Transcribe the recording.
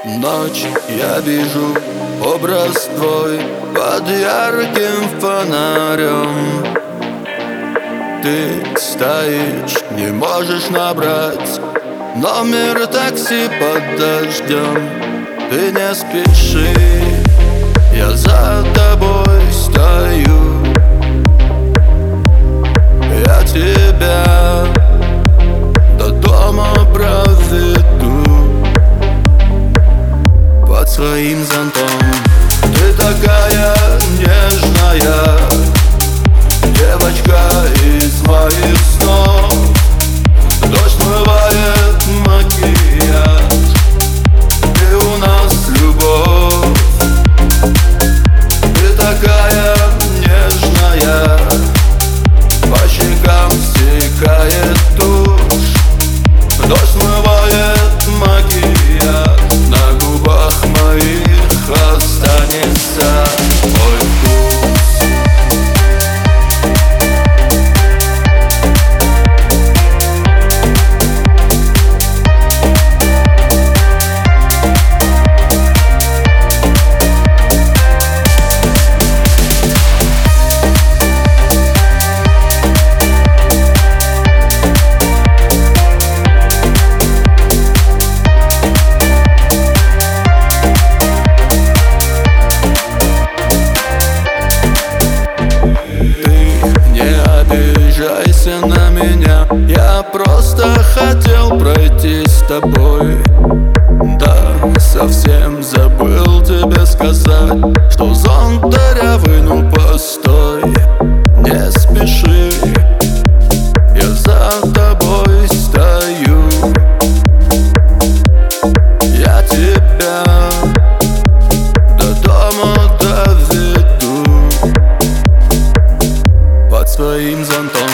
Ночь, я вижу образ твой под ярким фонарем. Ты стоишь, не можешь набрать номер такси под дождем. Ты не спеши, я за тобой стою. Я тебя до дома проведу под своим зонтом. Ты такая нежная девочка из моих снов. Дождь смывает макияж, и у нас любовь. Ты такая нежная, по щекам стекает тушь. Дождь смывает макияж, на губах моих останется твой вкус. Обижайся на меня, я просто хотел пройти с тобой. Да, совсем забыл тебе сказать, что зонт дырявый, ну постой. Не спеши, я за тобой стою. Я тебя до дома доведу под своим зонтом.